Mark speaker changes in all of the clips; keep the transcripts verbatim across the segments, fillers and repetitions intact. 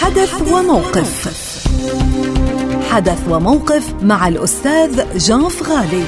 Speaker 1: حدث وموقف. حدث وموقف مع الأستاذ جانف غالي.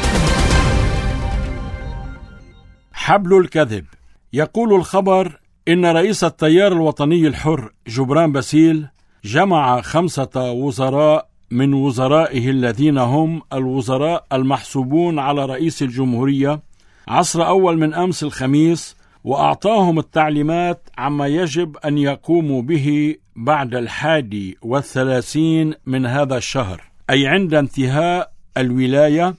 Speaker 2: حبل الكذب. يقول الخبر إن رئيس التيار الوطني الحر جبران باسيل جمع خمسة وزراء من وزرائه الذين هم الوزراء المحسوبون على رئيس الجمهورية عصر أول من أمس الخميس، وأعطاهم التعليمات عما يجب أن يقوموا به بعد الحادي والثلاثين من هذا الشهر، أي عند انتهاء الولاية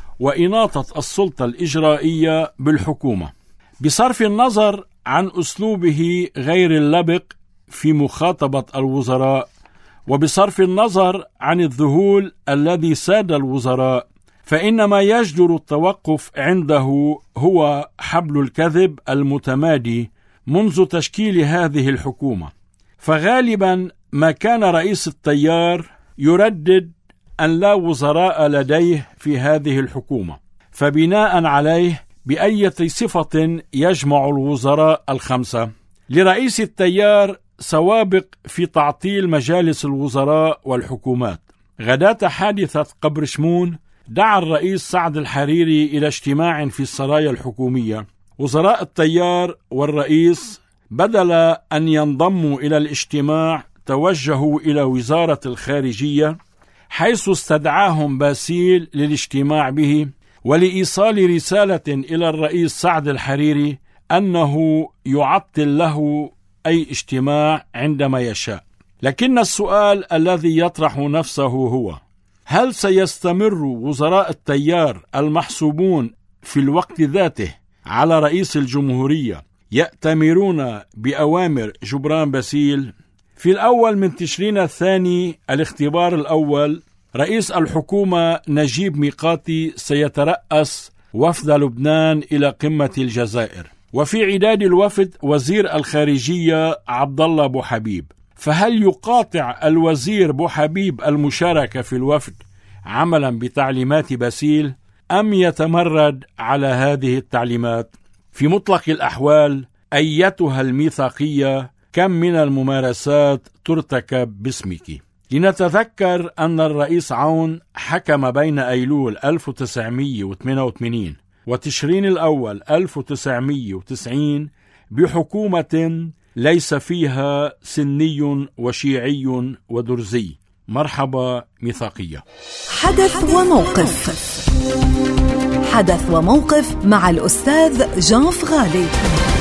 Speaker 2: وإناطة السلطة الإجرائية بالحكومة، بصرف النظر عن أسلوبه غير اللبق في مخاطبة الوزراء، وبصرف النظر عن الذهول الذي ساد الوزراء، فإن ما يجدر التوقف عنده هو حبل الكذب المتمادي منذ تشكيل هذه الحكومة. فغالبا ما كان رئيس التيار يردد أن لا وزراء لديه في هذه الحكومة، فبناء عليه بأي صفة يجمع الوزراء الخمسة؟ لرئيس التيار سوابق في تعطيل مجالس الوزراء والحكومات. غداة حادثة قبر شمون دعا الرئيس سعد الحريري إلى اجتماع في السرايا الحكومية. وزراء التيار والرئيس بدل أن ينضموا إلى الاجتماع توجهوا إلى وزارة الخارجية، حيث استدعاهم باسيل للاجتماع به ولإيصال رسالة إلى الرئيس سعد الحريري أنه يعطل له أي اجتماع عندما يشاء. لكن السؤال الذي يطرح نفسه هو: هل سيستمر وزراء التيار المحسوبون في الوقت ذاته على رئيس الجمهورية يأتمرون بأوامر جبران باسيل؟ في الأول من تشرين الثاني الاختبار الأول، رئيس الحكومة نجيب ميقاتي سيترأس وفد لبنان إلى قمة الجزائر، وفي عداد الوفد وزير الخارجية عبد الله بو حبيب. فهل يقاطع الوزير بو حبيب المشاركة في الوفد عملا بتعليمات باسيل، أم يتمرد على هذه التعليمات؟ في مطلق الأحوال أيتها الميثاقية، كم من الممارسات ترتكب باسمك. لنتذكر أن الرئيس عون حكم بين أيلول ألف وتسعمئة وثمانية وثمانين وتشرين الأول ألف وتسعمئة وتسعين بحكومة ليس فيها سني وشيعي ودرزي. مرحبا ميثاقية.
Speaker 1: حدث وموقف. حدث وموقف مع الأستاذ جانف غالي.